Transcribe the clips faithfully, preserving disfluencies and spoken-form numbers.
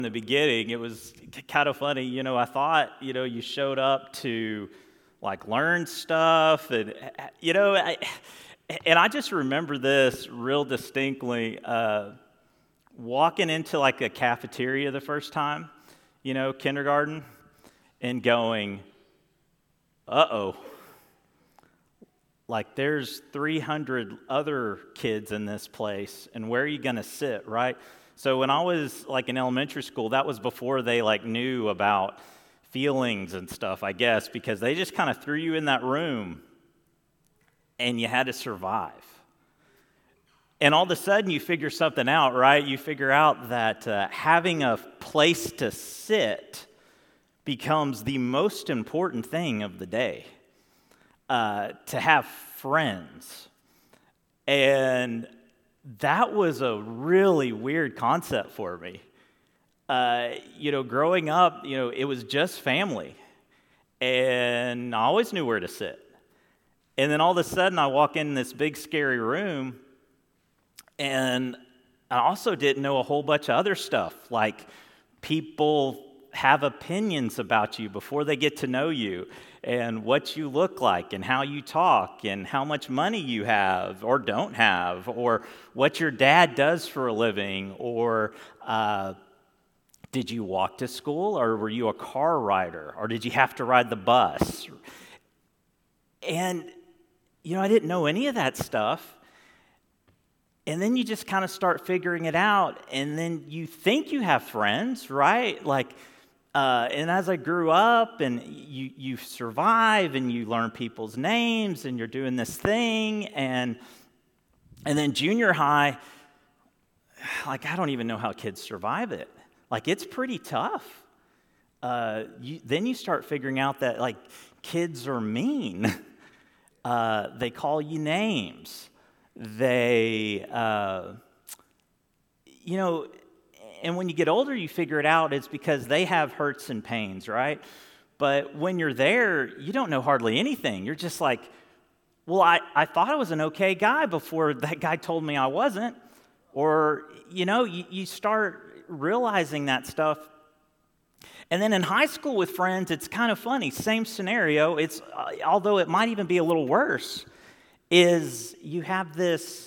in the beginning, it was kind of funny. You know, I thought, you know, you showed up to like learn stuff, and you know, I, and I just remember this real distinctly. Uh, walking into like a cafeteria the first time, you know, kindergarten, and going, uh-oh. Like there's three hundred other kids in this place, and where are you going to sit, right? So when I was like in elementary school, that was before they like knew about feelings and stuff, I guess, because they just kind of threw you in that room and you had to survive. And all of a sudden you figure something out, right? You figure out that uh, having a place to sit becomes the most important thing of the day. Uh, to have friends. And that was a really weird concept for me. Uh, you know, growing up, you know, it was just family. And I always knew where to sit. And then all of a sudden I walk in this big scary room, and I also didn't know a whole bunch of other stuff, like people have opinions about you before they get to know you, and what you look like, and how you talk, and how much money you have or don't have, or what your dad does for a living, or uh, did you walk to school, or were you a car rider, or did you have to ride the bus? And, you know, I didn't know any of that stuff. And then you just kind of start figuring it out, and then you think you have friends, right? Like, Uh, and as I grew up, and you you survive, and you learn people's names, and you're doing this thing, and and then junior high, like I don't even know how kids survive it. Like it's pretty tough. Uh, you, then you start figuring out that like kids are mean. Uh, they call you names. They, uh, you know. And when you get older, you figure it out. It's because they have hurts and pains, right? But when you're there, you don't know hardly anything. You're just like, well, I, I thought I was an okay guy before that guy told me I wasn't. Or, you know, you, you start realizing that stuff. And then in high school with friends, it's kind of funny. Same scenario. It's uh, although it might even be a little worse, is you have this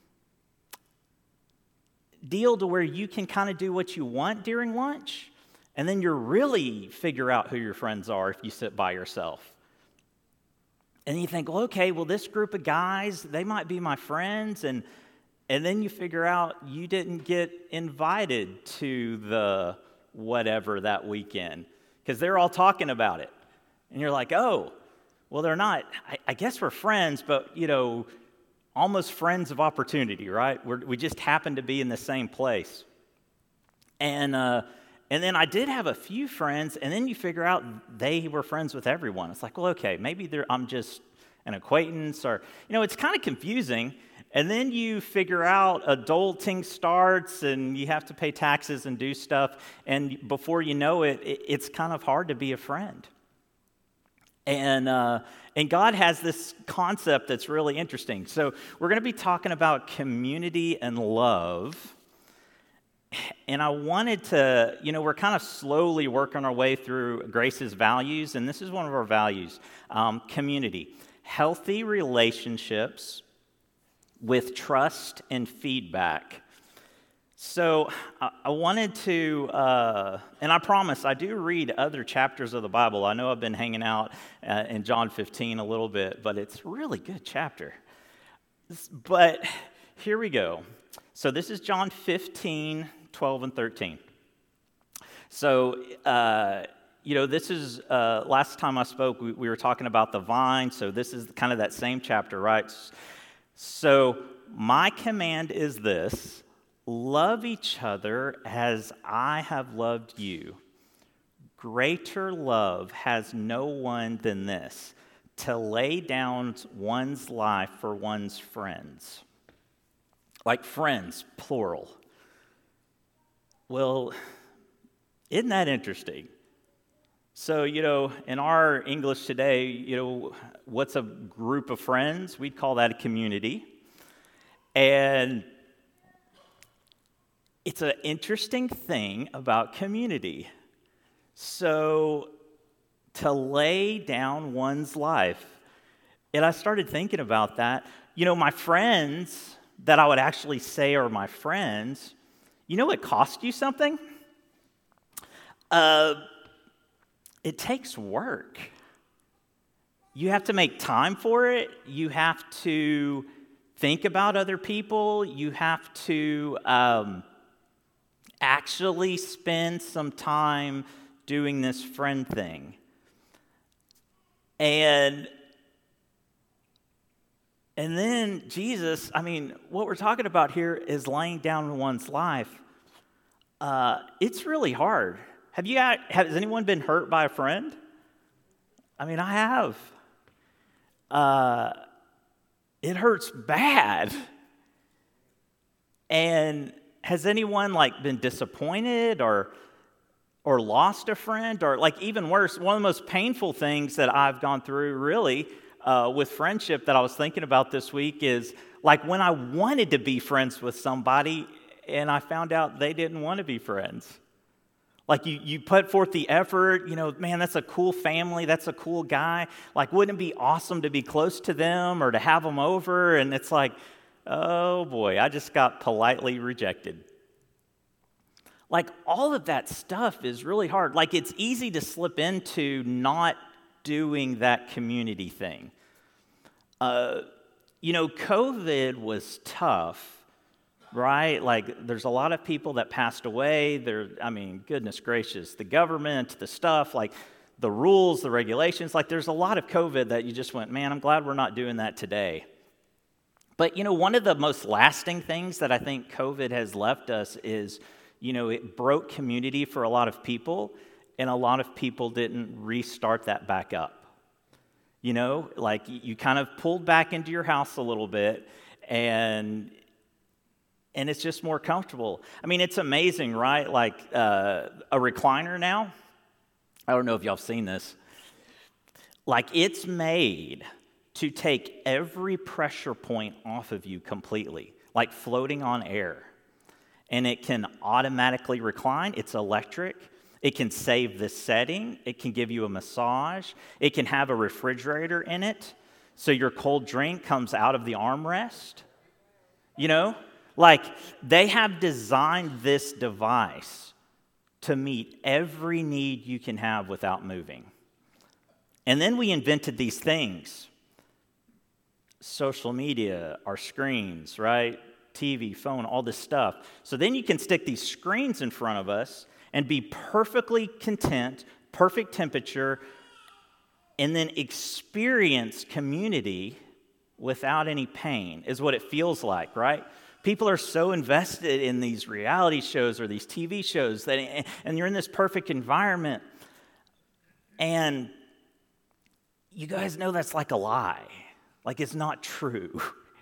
deal to where you can kind of do what you want during lunch, and then you really figure out who your friends are if you sit by yourself. And you think, well, okay, well, this group of guys, they might be my friends, and and then you figure out you didn't get invited to the whatever that weekend because they're all talking about it. And you're like, oh, well, they're not, I, I guess we're friends, but, you know, almost friends of opportunity, right? We're, we just happen to be in the same place. And uh, and then I did have a few friends, and then you figure out they were friends with everyone. It's like, well, okay, maybe they're, I'm just an acquaintance, or, you know, it's kind of confusing. And then you figure out adulting starts, and you have to pay taxes and do stuff, and before you know it, it it's kind of hard to be a friend. And uh, and God has this concept that's really interesting. So we're going to be talking about community and love. And I wanted to, you know, we're kind of slowly working our way through Grace's values, and this is one of our values, um, community. Healthy relationships with trust and feedback. So I, I wanted to, uh, and I promise I do read other chapters of the Bible. I know I've been hanging out uh, in John fifteen a little bit, but it's a really good chapter. But here we go. So this is John fifteen, twelve, and thirteen. So, uh, you know, this is, uh, last time I spoke, we, we were talking about the vine. So this is kind of that same chapter, right? So my command is this: love each other as I have loved you. Greater love has no one than this, to lay down one's life for one's friends. Like friends, plural. Well, isn't that interesting? So, you know, in our English today, you know, what's a group of friends? We'd call that a community. And it's an interesting thing about community. So, to lay down one's life. And I started thinking about that. You know, my friends that I would actually say are my friends, you know it costs you something? Uh, it takes work. You have to make time for it. You have to think about other people. You have to um, actually spend some time doing this friend thing. And and then Jesus, I mean, what we're talking about here is laying down one's life. Uh, it's really hard. Have you got, has anyone been hurt by a friend? I mean, I have. Uh, it hurts bad. And has anyone like been disappointed or or lost a friend? Or like even worse, one of the most painful things that I've gone through really uh, with friendship that I was thinking about this week is like when I wanted to be friends with somebody and I found out they didn't want to be friends. Like you, you put forth the effort, you know, man, that's a cool family, that's a cool guy. Like, wouldn't it be awesome to be close to them or to have them over? And it's like, oh boy, I just got politely rejected. Like, all of that stuff is really hard. Like, it's easy to slip into not doing that community thing. Uh, you know, COVID was tough, right? Like, there's a lot of people that passed away. There, I mean, goodness gracious, the government, the stuff, like the rules, the regulations, like there's a lot of COVID that you just went, man, I'm glad we're not doing that today. But, you know, one of the most lasting things that I think COVID has left us is, you know, it broke community for a lot of people, and a lot of people didn't restart that back up. You know, like you kind of pulled back into your house a little bit, and and it's just more comfortable. I mean, it's amazing, right? Like uh, a recliner now, I don't know if y'all have seen this. Like it's made to take every pressure point off of you completely, like floating on air. And it can automatically recline. It's electric. It can save the setting. It can give you a massage. It can have a refrigerator in it, so your cold drink comes out of the armrest. You know, like they have designed this device to meet every need you can have without moving. And then we invented these things. Social media, our screens, right? T V, phone, all this stuff. So then you can stick these screens in front of us and be perfectly content, perfect temperature, and then experience community without any pain, is what it feels like, right? People are so invested in these reality shows or these T V shows, that, and you're in this perfect environment, and you guys know that's like a lie. Like it's not true.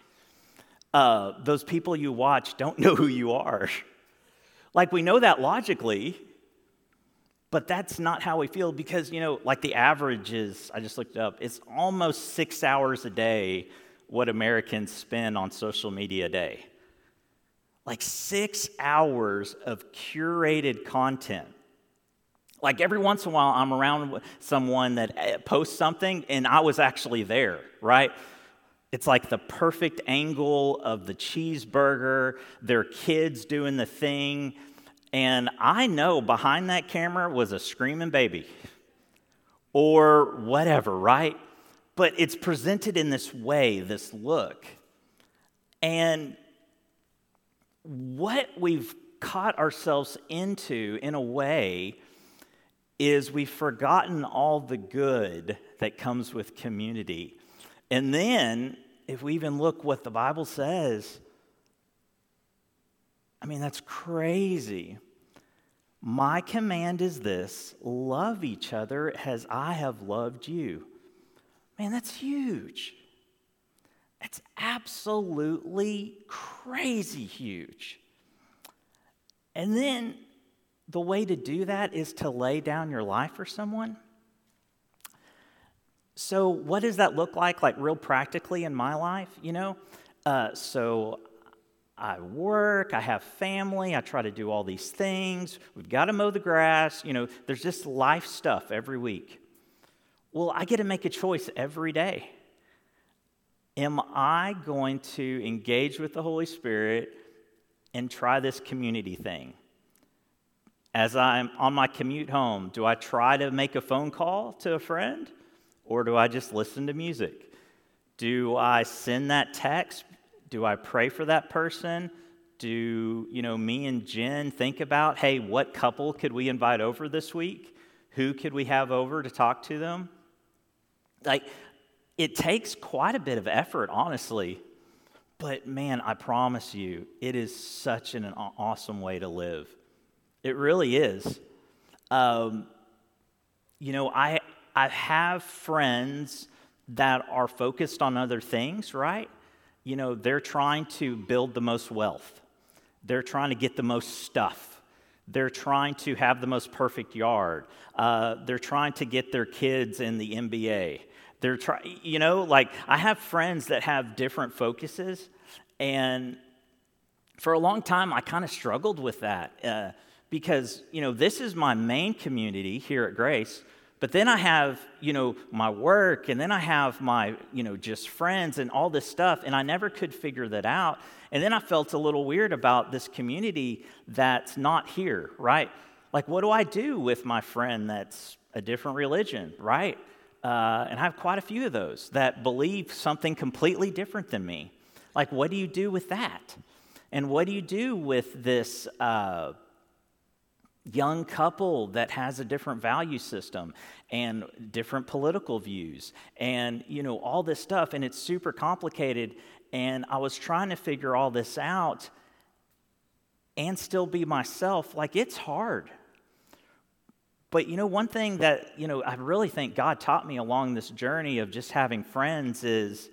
Uh, those people you watch don't know who you are. Like, we know that logically, but that's not how we feel because, you know, like the average is, I just looked it up, it's almost six hours a day what Americans spend on social media a day. Like six hours of curated content. Like every once in a while, I'm around someone that posts something and I was actually there, right? It's like the perfect angle of the cheeseburger, their kids doing the thing, and I know behind that camera was a screaming baby or whatever, right? But it's presented in this way, this look. And what we've caught ourselves into, in a way, is we've forgotten all the good that comes with community. And then, if we even look what the Bible says, I mean, that's crazy. My command is this: love each other as I have loved you. Man, that's huge. That's absolutely crazy huge. And then, the way to do that is to lay down your life for someone. So what does that look like, like real practically in my life, you know? Uh, so I work, I have family, I try to do all these things. We've got to mow the grass. You know, there's just life stuff every week. Well, I get to make a choice every day. Am I going to engage with the Holy Spirit and try this community thing? As I'm on my commute home, do I try to make a phone call to a friend, or do I just listen to music? Do I send that text? Do I pray for that person? Do, you know, me and Jen think about, hey, what couple could we invite over this week? Who could we have over to talk to them? Like, it takes quite a bit of effort, honestly. But man, I promise you, it is such an awesome way to live. It really is. Um, you know, I I have friends that are focused on other things, right? You know, they're trying to build the most wealth. They're trying to get the most stuff. They're trying to have the most perfect yard. Uh, they're trying to get their kids in the N B A. They're trying, you know, like I have friends that have different focuses, and for a long time I kind of struggled with that uh, because, you know, this is my main community here at Grace. But then I have, you know, my work, and then I have my, you know, just friends and all this stuff, and I never could figure that out. And then I felt a little weird about this community that's not here, right? Like, what do I do with my friend that's a different religion, right? Uh, and I have quite a few of those that believe something completely different than me. Like, what do you do with that? And what do you do with this uh young couple that has a different value system and different political views and, you know, all this stuff, and it's super complicated, and I was trying to figure all this out and still be myself. Like, it's hard. But, you know, one thing that, you know, I really think God taught me along this journey of just having friends is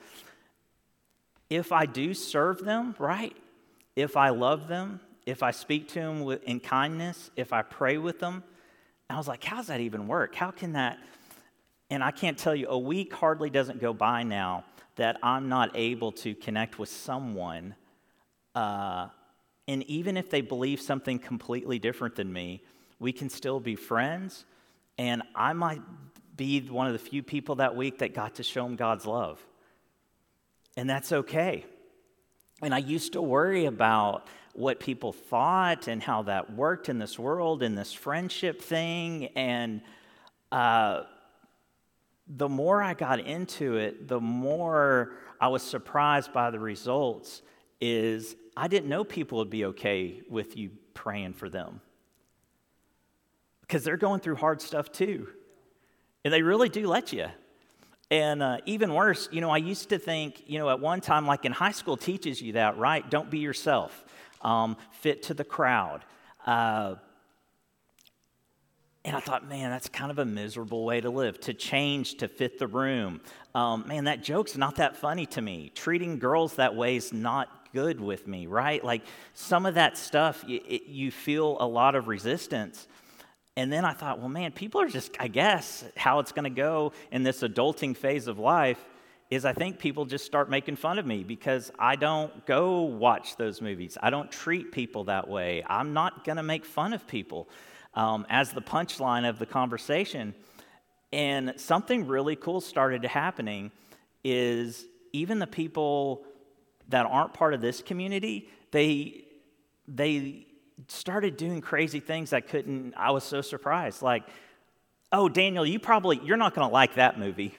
if I do serve them, right, if I love them, if I speak to them in kindness, if I pray with them, I was like, how does that even work? How can that? And I can't tell you, a week hardly doesn't go by now that I'm not able to connect with someone. Uh, and even if they believe something completely different than me, we can still be friends. And I might be one of the few people that week that got to show them God's love. And that's okay. And I used to worry about what people thought and how that worked in this world, in this friendship thing. And uh, the more I got into it, the more I was surprised by the results. Is I didn't know people would be okay with you praying for them, because they're going through hard stuff too. And they really do let you. And uh, even worse, you know, I used to think, you know, at one time, like in high school teaches you that, right? Don't be yourself. Um, fit to the crowd. Uh, and I thought, man, that's kind of a miserable way to live, to change to fit the room. Um, man, that joke's not that funny to me. Treating girls that way is not good with me, right? Like some of that stuff, you, it, you feel a lot of resistance. And then I thought, well, man, people are just, I guess, how it's going to go in this adulting phase of life is I think people just start making fun of me because I don't go watch those movies. I don't treat people that way. I'm not going to make fun of people um, as the punchline of the conversation. And something really cool started happening is even the people that aren't part of this community, they they started doing crazy things I couldn't, I was so surprised. Like, oh, Daniel, you probably, you're not going to like that movie.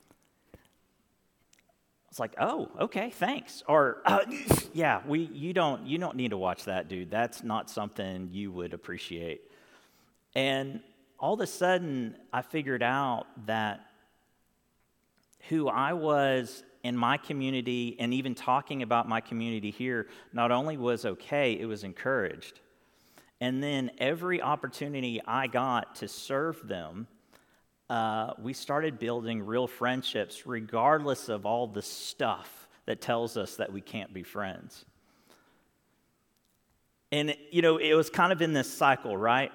It's like, oh, okay, thanks. Or, uh, yeah, we, you don't, you don't need to watch that, dude. That's not something you would appreciate. And all of a sudden, I figured out that who I was in my community, and even talking about my community here, not only was okay, it was encouraged. And then every opportunity I got to serve them, Uh, we started building real friendships regardless of all the stuff that tells us that we can't be friends. And, you know, it was kind of in this cycle, right?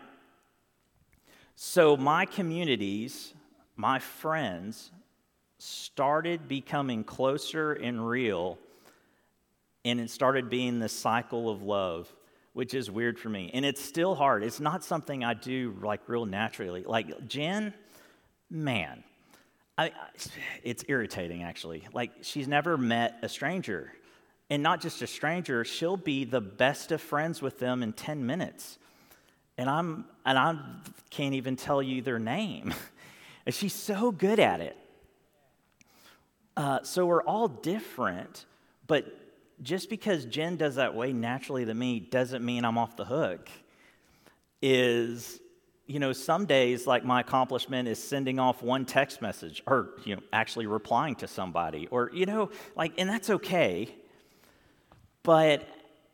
So my communities, my friends, started becoming closer and real and it started being this cycle of love, which is weird for me. And it's still hard. It's not something I do like real naturally. Like Jen, man, I, it's irritating actually. Like she's never met a stranger. And not just a stranger, she'll be the best of friends with them in ten minutes. And I'm and I can't even tell you their name. And she's so good at it. Uh, so we're all different, but just because Jen does that way naturally to me doesn't mean I'm off the hook. Is, you know, some days, like my accomplishment is sending off one text message or, you know, actually replying to somebody or, you know, like, and that's okay. But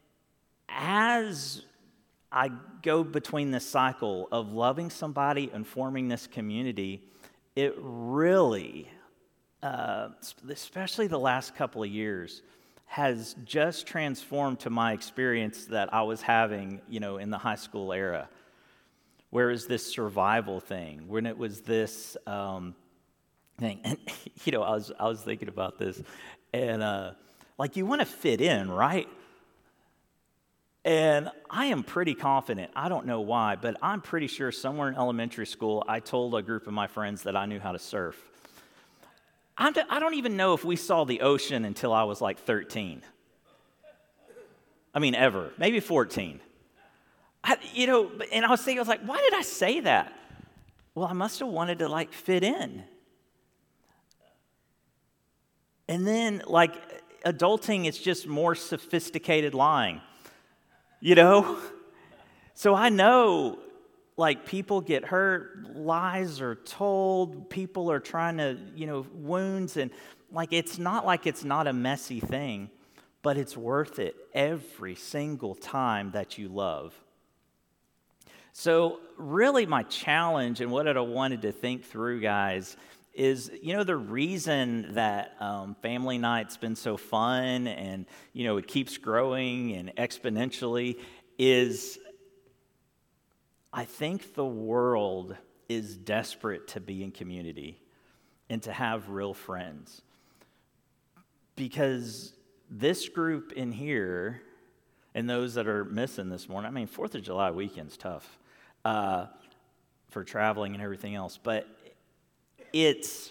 as I go between this cycle of loving somebody and forming this community, it really, uh, especially the last couple of years, has just transformed to my experience that I was having, you know, in the high school era. Whereas this survival thing, when it was this um, thing, and you know, I was I was thinking about this, and uh, like you want to fit in, right? And I am pretty confident, I don't know why, but I'm pretty sure somewhere in elementary school, I told a group of my friends that I knew how to surf. I'm, I don't even know if we saw the ocean until I was like thirteen. I mean, ever. Maybe fourteen. I, you know, and I was thinking, I was like, why did I say that? Well, I must have wanted to like fit in. And then like adulting, it's just more sophisticated lying. You know? So I know, like, people get hurt, lies are told, people are trying to, you know, wounds, and, like, it's not like it's not a messy thing, but it's worth it every single time that you love. So really my challenge and what I wanted to think through, guys, is, you know, the reason that um, family night's been so fun and, you know, it keeps growing and exponentially is I think the world is desperate to be in community and to have real friends. Because this group in here and those that are missing this morning, I mean, fourth of July weekend's tough uh, for traveling and everything else, but It's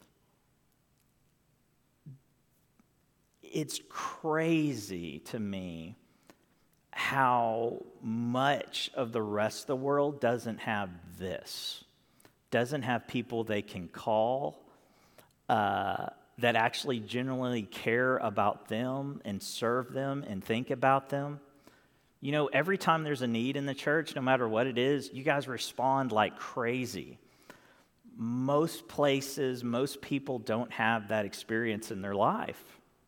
it's crazy to me how much of the rest of the world doesn't have this, doesn't have people they can call uh, that actually genuinely care about them and serve them and think about them. You know, every time there's a need in the church, no matter what it is, you guys respond like crazy. Most places, most people don't have that experience in their life.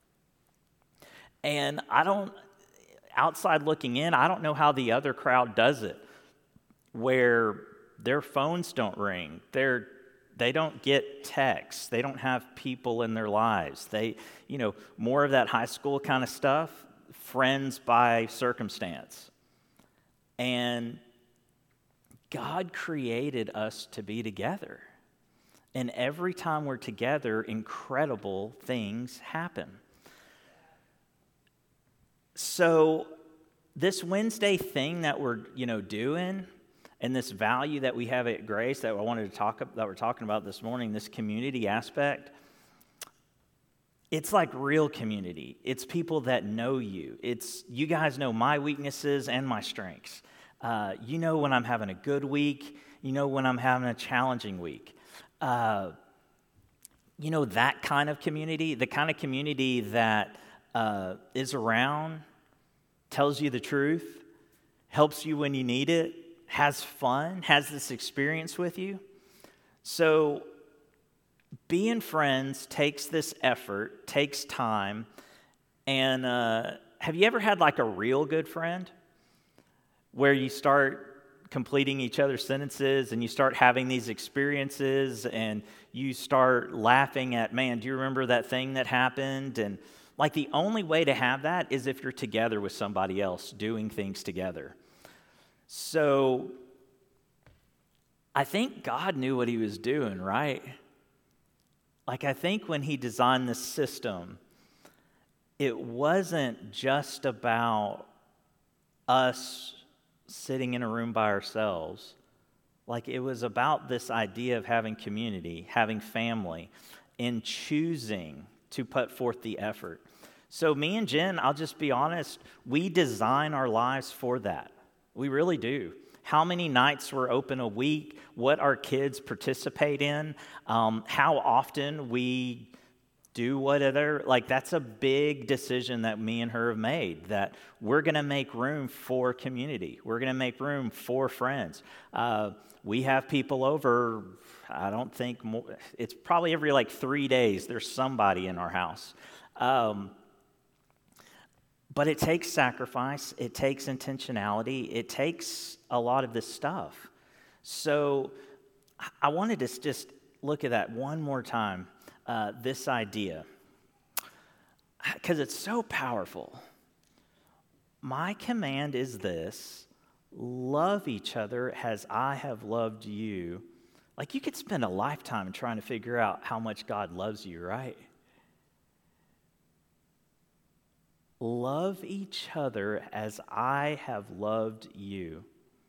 And I don't, outside looking in, I don't know how the other crowd does it, where their phones don't ring, they're, they don't get texts, they don't have people in their lives. They, you know, more of that high school kind of stuff, friends by circumstance. And God created us to be together. And every time we're together, incredible things happen. So this Wednesday thing that we're, you know, doing, and this value that we have at Grace that I wanted to talk that we're talking about this morning, this community aspect, it's like real community. It's people that know you. It's you guys know my weaknesses and my strengths. Uh, you know when I'm having a good week. You know when I'm having a challenging week. Uh, you know, that kind of community, the kind of community that uh, is around, tells you the truth, helps you when you need it, has fun, has this experience with you. So being friends takes this effort, takes time, and uh, have you ever had like a real good friend where you start completing each other's sentences and you start having these experiences and you start laughing at, man, do you remember that thing that happened? And like the only way to have that is if you're together with somebody else doing things together. So I think God knew what he was doing, right? Like I think when he designed this system, it wasn't just about us sitting in a room by ourselves. Like, it was about this idea of having community, having family, and choosing to put forth the effort. So me and Jen, I'll just be honest, we design our lives for that. We really do. How many nights we're open a week, what our kids participate in, um, how often we do whatever, like that's a big decision that me and her have made, that we're going to make room for community. We're going to make room for friends. Uh, we have people over, I don't think, more, it's probably every like three days there's somebody in our house. Um, but it takes sacrifice, it takes intentionality, it takes a lot of this stuff. So I wanted to just look at that one more time. Uh, this idea, because it's so powerful. My command is this: love each other as I have loved you. Like, you could spend a lifetime trying to figure out how much God loves you, right? Love each other as I have loved you.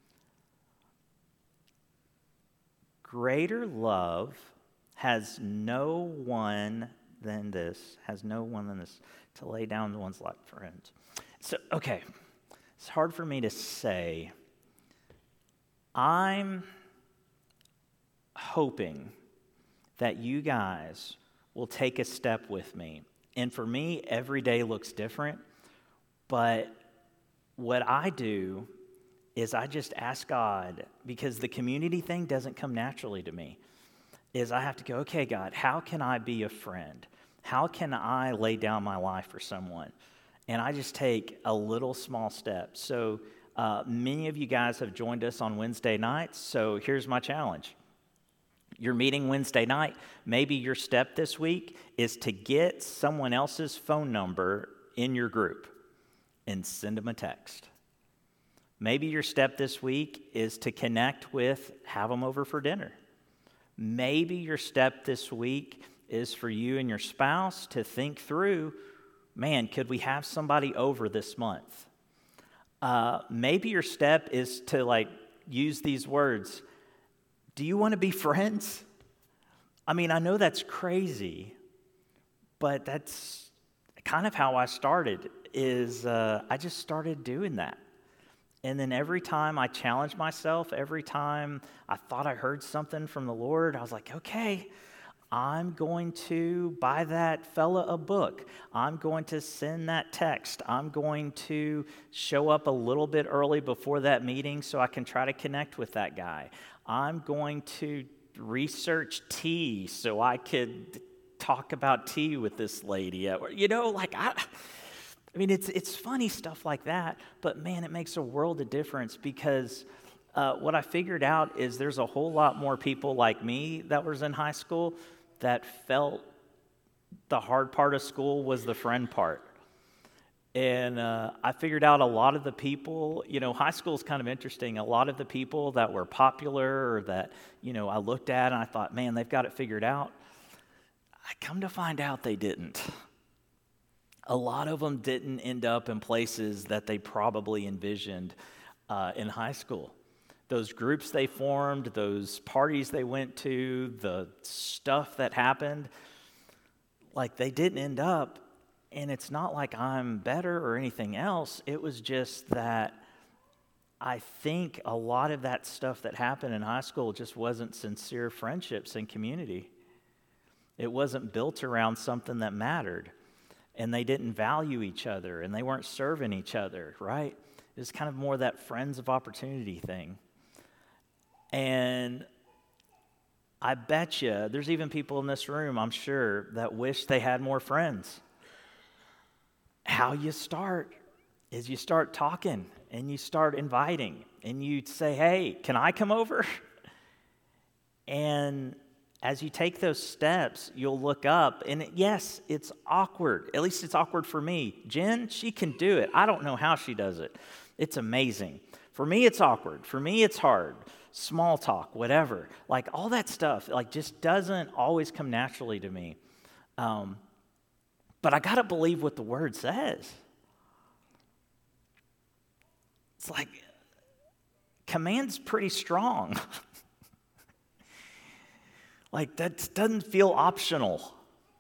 Greater love has no one than this, has no one than this, to lay down one's life for friends. So, okay, it's hard for me to say. I'm hoping that you guys will take a step with me. And for me, every day looks different. But what I do is I just ask God, because the community thing doesn't come naturally to me, is I have to go, okay, God, how can I be a friend? How can I lay down my life for someone? And I just take a little small step. So uh, many of you guys have joined us on Wednesday nights, so here's my challenge. You're meeting Wednesday night. Maybe your step this week is to get someone else's phone number in your group and send them a text. Maybe your step this week is to connect with, have them over for dinner. Maybe your step this week is for you and your spouse to think through, man, could we have somebody over this month? Uh, maybe your step is to like use these words. Do you want to be friends? I mean, I know that's crazy, but that's kind of how I started, is uh, I just started doing that. And then every time I challenged myself, every time I thought I heard something from the Lord, I was like, okay, I'm going to buy that fella a book. I'm going to send that text. I'm going to show up a little bit early before that meeting so I can try to connect with that guy. I'm going to research tea so I could talk about tea with this lady. You know, like I... I mean, it's it's funny stuff like that, but man, it makes a world of difference, because uh, what I figured out is there's a whole lot more people like me that was in high school that felt the hard part of school was the friend part. And uh, I figured out a lot of the people, you know, high school is kind of interesting. A lot of the people that were popular or that, you know, I looked at and I thought, man, they've got it figured out. I come to find out they didn't. A lot of them didn't end up in places that they probably envisioned uh, in high school. Those groups they formed, those parties they went to, the stuff that happened, like they didn't end up, and it's not like I'm better or anything else. It was just that I think a lot of that stuff that happened in high school just wasn't sincere friendships and community. It wasn't built around something that mattered. And they didn't value each other, and they weren't serving each other, right? It was kind of more that friends of opportunity thing. And I bet you there's even people in this room, I'm sure, that wish they had more friends. How you start is you start talking, and you start inviting, and you say, hey, can I come over? And as you take those steps, you'll look up, and it, yes, it's awkward. At least it's awkward for me. Jen, she can do it. I don't know how she does it. It's amazing. For me, it's awkward. For me, it's hard. Small talk, whatever. Like all that stuff, like just doesn't always come naturally to me. Um, But I got to believe what the Word says. It's like, command's pretty strong. Like, that doesn't feel optional.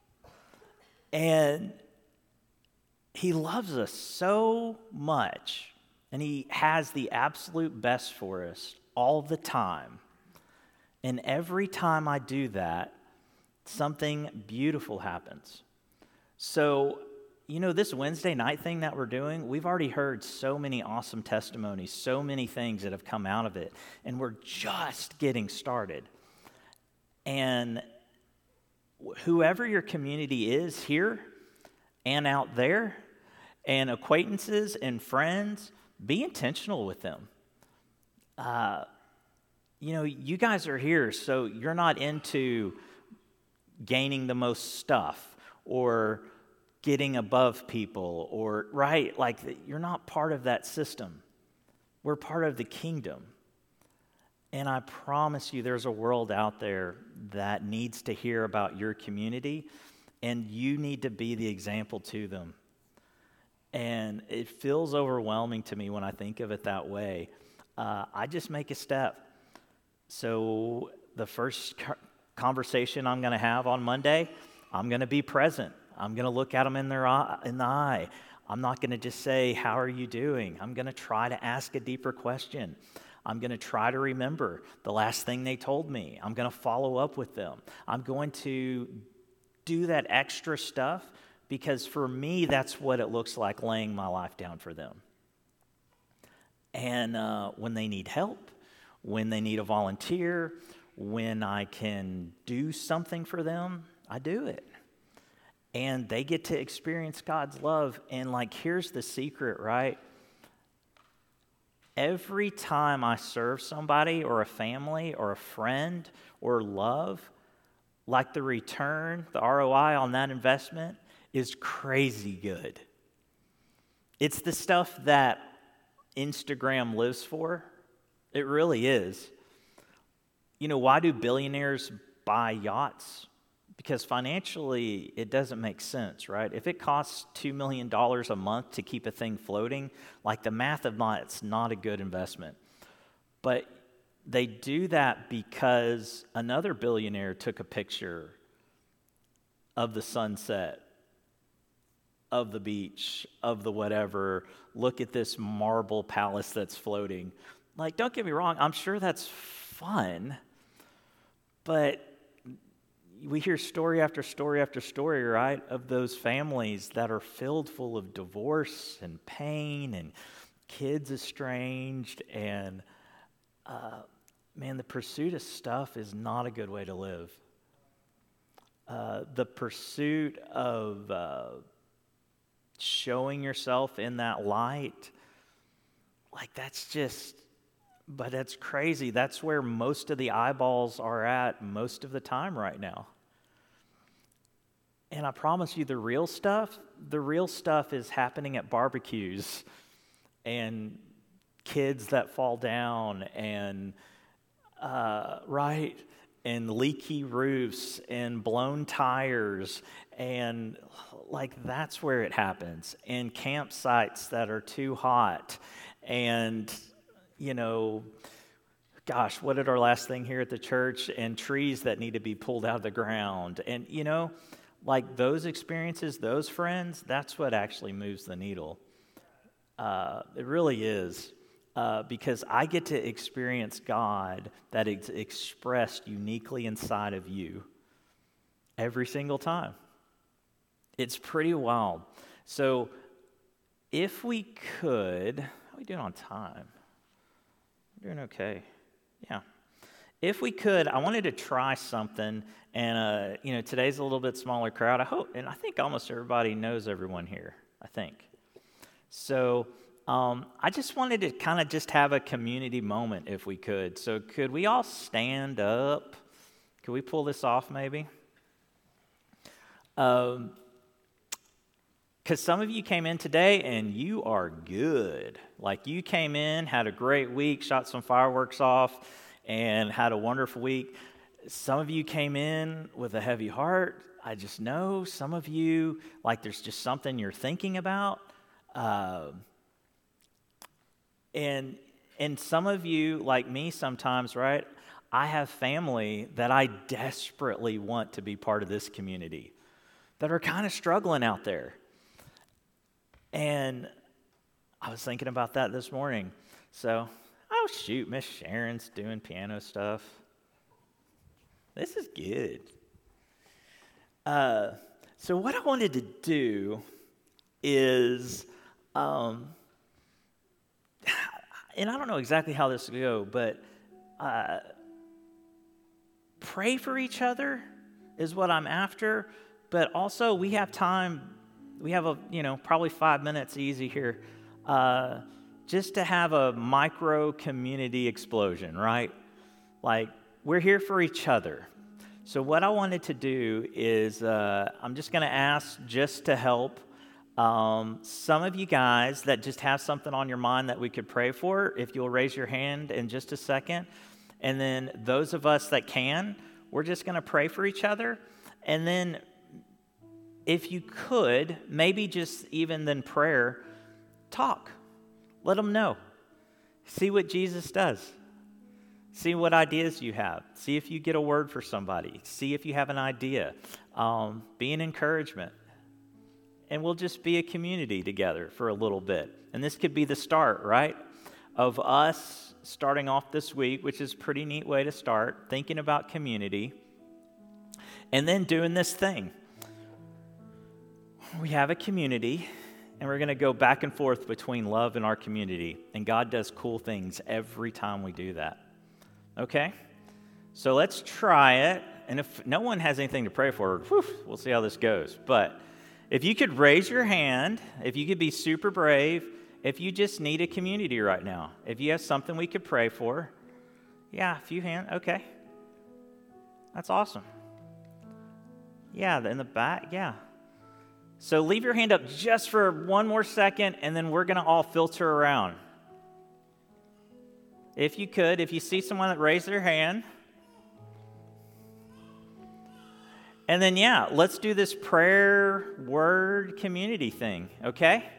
And He loves us so much, and He has the absolute best for us all the time. And every time I do that, something beautiful happens. So, you know, this Wednesday night thing that we're doing, we've already heard so many awesome testimonies, so many things that have come out of it, and we're just getting started. And whoever your community is here and out there, and acquaintances and friends, be intentional with them. Uh, you know, you guys are here, so you're not into gaining the most stuff or getting above people, or, right? Like, you're not part of that system. We're part of the kingdom. And I promise you, there's a world out there that needs to hear about your community, and you need to be the example to them. And it feels overwhelming to me when I think of it that way. Uh, I just make a step. So the first conversation I'm going to have on Monday, I'm going to be present. I'm going to look at them in their eye, in the eye. I'm not going to just say, "How are you doing?" I'm going to try to ask a deeper question. I'm going to try to remember the last thing they told me. I'm going to follow up with them. I'm going to do that extra stuff because for me, that's what it looks like laying my life down for them. And uh, when they need help, when they need a volunteer, when I can do something for them, I do it. And they get to experience God's love. And like, here's the secret, right? Every time I serve somebody or a family or a friend or love, like the return, the R O I on that investment is crazy good. It's the stuff that Instagram lives for. It really is. You know, why do billionaires buy yachts? Because financially, it doesn't make sense, right? If it costs two million dollars a month to keep a thing floating, like the math of that, it's not a good investment. But they do that because another billionaire took a picture of the sunset, of the beach, of the whatever. Look at this marble palace that's floating. Like, don't get me wrong, I'm sure that's fun, but we hear story after story after story, right, of those families that are filled full of divorce and pain and kids estranged. And, uh, man, the pursuit of stuff is not a good way to live. Uh, the pursuit of uh, showing yourself in that light, like that's just, but that's crazy. That's where most of the eyeballs are at most of the time right now. And I promise you, the real stuff, the real stuff is happening at barbecues and kids that fall down and, uh, right, and leaky roofs and blown tires, and like that's where it happens. And campsites that are too hot, and you know, gosh, what did our last thing here at the church? And trees that need to be pulled out of the ground. And, you know, like those experiences, those friends, that's what actually moves the needle. Uh, it really is. Uh, because I get to experience God that is expressed uniquely inside of you every single time. It's pretty wild. So if we could, how are we doing on time? We're doing okay. Yeah. If we could, I wanted to try something, and uh, you know, today's a little bit smaller crowd. I hope, and I think almost everybody knows everyone here. I think. So um, I just wanted to kind of just have a community moment, if we could. So could we all stand up? Could we pull this off, maybe? Um, because some of you came in today and you are good. Like you came in, had a great week, shot some fireworks off, and had a wonderful week. Some of you came in with a heavy heart. I just know. Some of you, like there's just something you're thinking about. Uh, and and some of you, like me sometimes, right? I have family that I desperately want to be part of this community that are kind of struggling out there. And I was thinking about that this morning. So, oh shoot, Miss Sharon's doing piano stuff. This is good. Uh, so what I wanted to do is, um, and I don't know exactly how this will go, but uh, pray for each other is what I'm after. But also we have time, we have a, you know, probably five minutes easy here, uh, just to have a micro community explosion, right? Like, we're here for each other. So what I wanted to do is uh, I'm just going to ask just to help um, some of you guys that just have something on your mind that we could pray for, if you'll raise your hand in just a second. And then those of us that can, we're just going to pray for each other. And then if you could, maybe just even then prayer, talk. Let them know. See what Jesus does. See what ideas you have. See if you get a word for somebody. See if you have an idea. Um, be an encouragement. And we'll just be a community together for a little bit. And this could be the start, right, of us starting off this week, which is a pretty neat way to start, thinking about community, and then doing this thing. We have a community, and we're going to go back and forth between love and our community. And God does cool things every time we do that. Okay? So let's try it. And if no one has anything to pray for, whew, we'll see how this goes. But if you could raise your hand, if you could be super brave, if you just need a community right now, if you have something we could pray for, yeah, a few hands, okay. That's awesome. Yeah, in the back, yeah. So leave your hand up just for one more second, and then we're going to all filter around. If you could, if you see someone that raised their hand. And then, yeah, let's do this prayer word community thing, okay?